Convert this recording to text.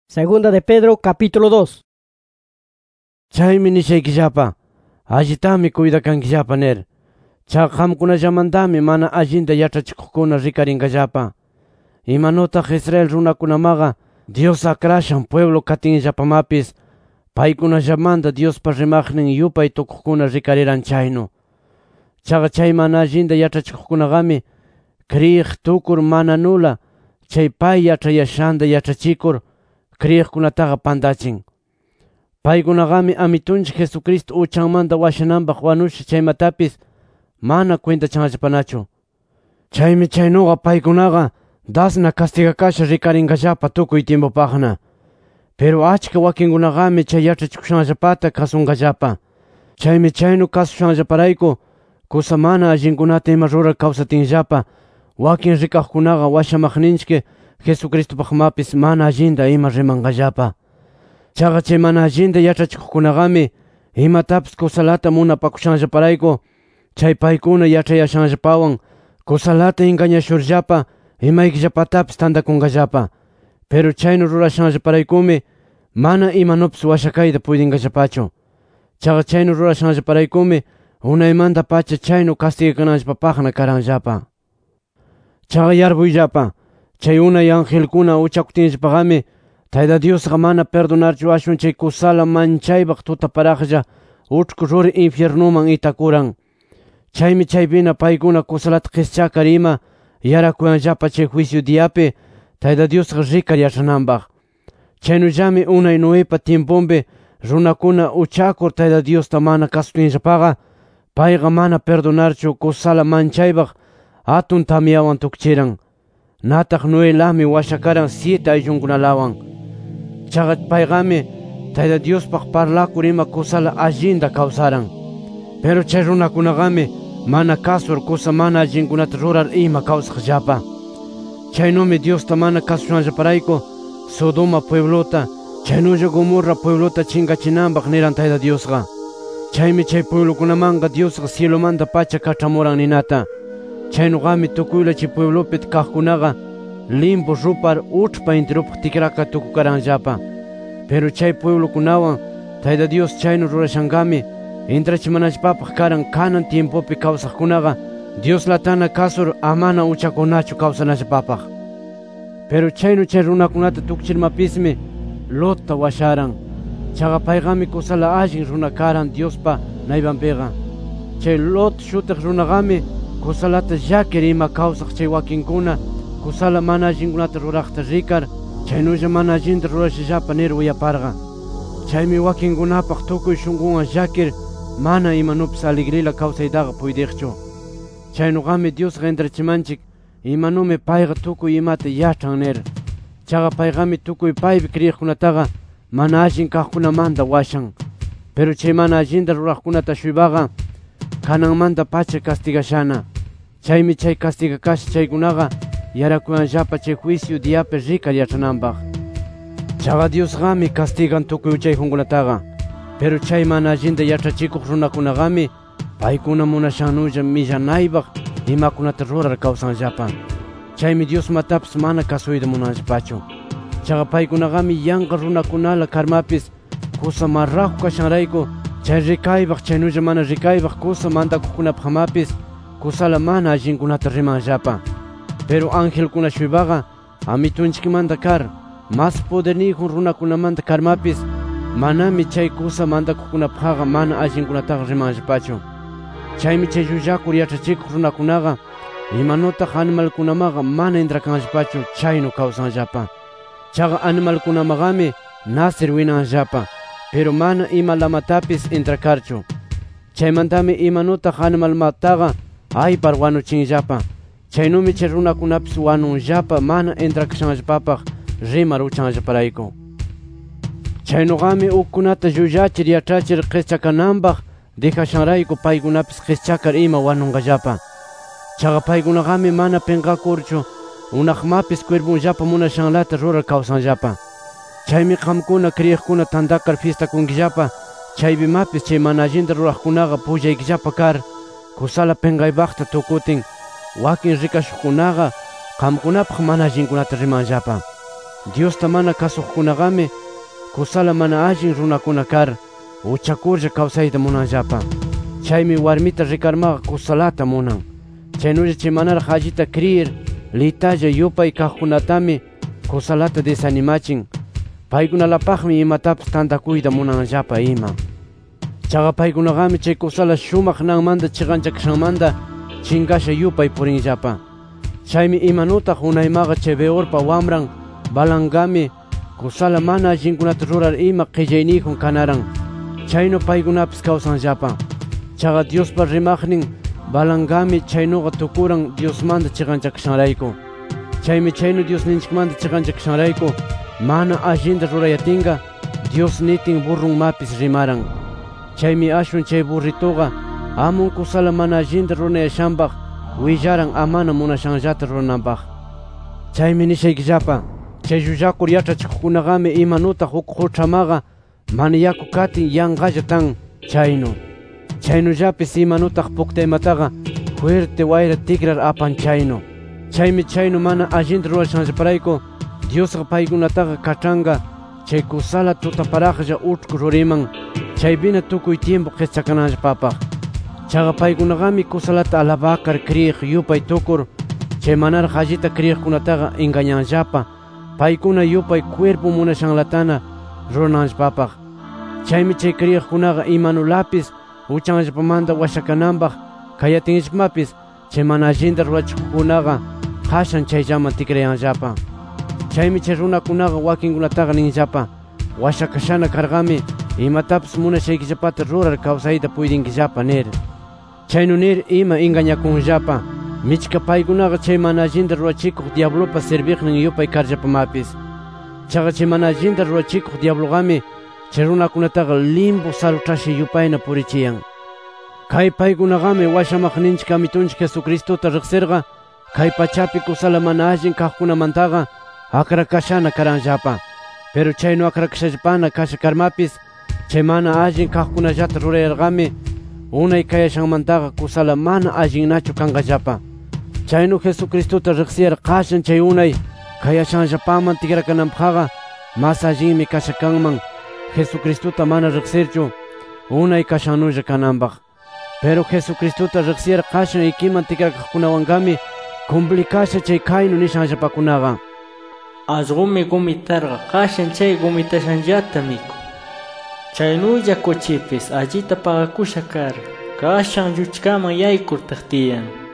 Segunda de Pedro, capítulo 2. Chaymi nishaykillapa, allitami kuydakanchikllapa nir. Chaqa qamkunallamantami mana allinta yachachikuqkuna rikarinqallapa. Imanutaq Israel runakunamaqa Dios akrashan pueblo katinllapamapis, paykunallamanta Diospa rimaqnin yupay tukuqkuna rikariran chaynu. Chaqa chay mana allinta yachachikuqkunaqami kriyiq tukur mana nula chay pay yachayashanta yachachikur kriyiqkunataqa pantachin. Paykunaqami Amitunchik Jesucristo uchanmanta washananpaq wanusha chaymatapis mana cuentachanllapanachu. Chaymi chaynuqa paykunaqa dasna castigakasha rikarinqallapa tukuy tiempupaqna. Pero achka wakinkunaqami chay yachachikushanllapata kasunqallapa. Chaymi chaynu kasushanllaparayku kusa mana allinkunata ima rurar kawsatinllapa, wakin rikaqkunaqa washamaqninchik Jesucristopaqmapis mana allinta ima rimanqallapa. Chaqa chay mana allinta yachachikuqkunaqami imatapis kusalata munapakushanllaparayku chay paykuna yachayashanllapawan kusalata engañashurllapa imaykillapatapis tantakunqallapa. Pero chaynu rurashanllaparaykumi mana imanupis washakayta puydinqallapachu. Chaqa chaynu rurashanllaparaykumi unaymanta pacha chaynu castigakananllapapaqna karanllapa. Chaqa yarpuyllapa, chay unay angelkuna uchakutinllapaqami Tayta Diosqa mana perdonarchu ashwan chay kusala manchaypaq tutaparaqlla uchku ruri infiernuman itakuran. Chaymi chaypina paykuna kusalata qischakar ima yarakuyanllapa chay juicio diapi Tayta Diosqa rikar yachrananpaq. Chaynullami unay Noepa tiempumpi runakuna uchakur Tayta Diosta mana kasutinllapaqa payqa mana perdonarchu kusala manchaypaq atun tamiawan tukchiran. Nataq Noelami washakaran 7 ayllunkunalawan. Chaqa paygami Tayta Diospaq parlakur ima kusala allinta kawsaran. Pero chay runakunaqami mana kasur kusa mana allinkunata rurar ima kawsaqllapa. Chaynumi Diosta mana kasushanllaparayku Sodoma pueblota, chaynulla Gomorra pueblota chingachinanpaq niran Tayta Diosqa. Chaymi chay pueblokunamanqa Diosqa cielomanta pacha kach'amuran ninata. Chaynuqami tukuyla chay pueblopi kaqkunaqa limpu rupar uchpa intirupaq tikraka tukukaranllapa. Pero chay pueblokunawan Tayta Dios chaynu rurashankami intrachimanallapapaq karan kanan tiempopi kawsaqkunaqa Dioslatana kasur amana uchakunachu kawsanallapapaq. Pero chaynu chay runakunata tukchirmapismi Lotta washaran. Chaqa paygami kusala allin runa karan Diospa naypanpiqa. Chay Lot shutiq runaqami kusalata llakir ima kawsaq chay wakinkuna kusala mana allinkunata ruraqta rikar chaynulla mana allinta rurashallapa nir willaparqa. Chaymi wakinkunapaq tukuy shunqunwan llakir mana imanupis alegrila kawsaytaqa puydiqchu. Chaynuqami Diosqa intrachimanchik imanumi payqa tukuy imata yachran nir. Chaqa paygami tukuy paypi kriyiqkunataqa mana allin kaqkunamanta washan. Pero chay mana allinta ruraqkunata shuypaqa kananmanta pacha castigashana. Chaymi chay castigakasha chaykunaqa yarakuyanllapa chay juicio diapi rikar yachrananpaq. Chaqa Diosqami castigan tukuy uchayjunkunataqa. Pero chay mana allinta yachachikuq runakunaqami paykuna munashannulla millanaypaq imakunata rurar kawsanllapa. Chaymi Diosmatapis mana kasuyta munanllapachu. Chaqa paykunaqami yanqa runakunala karmapis kusa marraqu kashanrayku chay rikaypaq chaynulla mana rikaypaq kusa mantakuqkunapaqmapis kusala mana allinkunata rimanllapa. Pero angelkuna shuypaqa Amitunchikmanta kar mas poderniyjun runakunamanta karmapis manami chay kusa mantakuqkunapaqqa mana allinkunataqa rimanllapachu. Chaymi chay llullakur yachachikuq runakunaqa imanutaq animalkunamaqa mana intrakanllapachu chaynu kawsanllapa. Chaqa animalkunamaqami nasir winanllapa, pero mana ima lamatapis intrakarchu. Chaymantami imanutaq animalmataqa aypar wanuchinllapa. Chaynumi chay runakunapis wanunllapa mana intrakashanllapapaq rimar uchanllaparayku. Chaynuqami ukkunata llullachir yachachir qischakananpaq dijashanrayku paykunapis qischakar ima wanunqallapa. Chaqa paykunaqami mana pinqakurchu unaqmapis cuerpunllapa munashanlata rurar kawsanllapa. Chaymi qamkuna kriyiqkuna tantakar fiestakunkillapa chaypimapis chay mana allinta ruraqkunaqa pullaykillapa kar kusala pinqaypaqta tukutin wakin rikashuqkunaqa qamkunapaq mana allinkunata rimanllapa. Diosta mana kasuqkunaqami kusala mana allin runakuna kar uchakurlla kawsayta munanllapa. Chaymi warmita rikarmaqa kusalata munan. Chaynulla chay manaraq allita kriyir litalla yupay kaqkunatami kusalata desanimachin. Paykunalapaqmi imatapis tantakuyta munanllapa ima. Chaqa paykunaqami chay kusala shumaq nanmanta chiqanchakashanmanta chingasha yupay purinllapa. Chaymi imanutaq unaymaqa chay Beorpa wamran Balaamqami kusala mana allinkunata rurar ima qillayniyjun kanaran. Chaynu paykunapis kawsanllapa. Chaqa Diospa rimaqnin Balaamqami chaynuqa tukuran Diosmanta chiqanchakashanrayku. Chaymi chaynu Diosninchikmanta chiqanchakashanrayku mana allinta rurayatinqa Dios nitin burrunmapis rimaran. Chaymi ashwan chay burrituqa amun kusala mana allinta ruranayashanpaq willaran amana munashanllata rurananpaq. Chaymi nishaykillapa, chay llullakur yachachikuqkunaqami imanutaq huk quchamaqa mana yaku katin yanqalla tan chaynu. Chaynullapis imanutaq puqtaymataqa fuerte wayra tikrar apan chaynu. Chaymi chaynu mana allinta rurashanllaparayku Diosqa paykunataqa kachranqa chay kusala tutaparaqlla uchku ruriman chaypina tukuy tiempo qischakananllapapaq. Chaqa paykunaqami kusalata alabakar kriyiq yupay tukur chay manaraq allita kriyiqkunataqa engañanllapa paykuna yupay cuerpo munashanlatana rurananllapapaq. Chaymi chay kriyiqkunaqa imanulapis uchanllapamanta washakananpaq kayatinllapmapis chay mana allinta rurachikuqkunaqa qashan chayllaman tikrayanllapa. Chaymi chay runakunaqa wakinkunataqa ninllapa washakashana karqami imatapis munashaykillapata rurar kawsayta puydinkillapa nir. Chaynu nir ima engañakunllapa michka paykunaqa chay mana allinta rurachikuq diablopa sirviqnin yupay karllapamapis. Chaqa chay mana allinta rurachikuq diablogami chay runakunataqa limbo salutrashi yupayna purichiyan. Kay paykunaqami washamaqninchik Amitunchik Jesucristota riqsirqa kay pachapi kusala mana allin kaqkunamantaqa akrakashana karanllapa. Pero chaynu akrakashallapana kasha karmapis chay mana allin kaqkunallata rurayarqami unay kayashanmantaqa kusala mana allinnachu kanqallapa. Chaynu Jesucristota riqsiyar qashan chay unay kayashanllapaman tikrakananpaqqa mas allinmi kasha kanman Jesucristota mana riqsirchu unay kashannulla kananpaq. Pero Jesucristota riqsiyar qashan ikiman tikrakaqkunawanqami complicasha chay kaynu nishanllapakunaqa. Allqumi gumitarqa qashan chay gumitashanllata miku. Chaynulla kuchipis allita pagakusha kar qashan lluchkaman yaykur tiyan.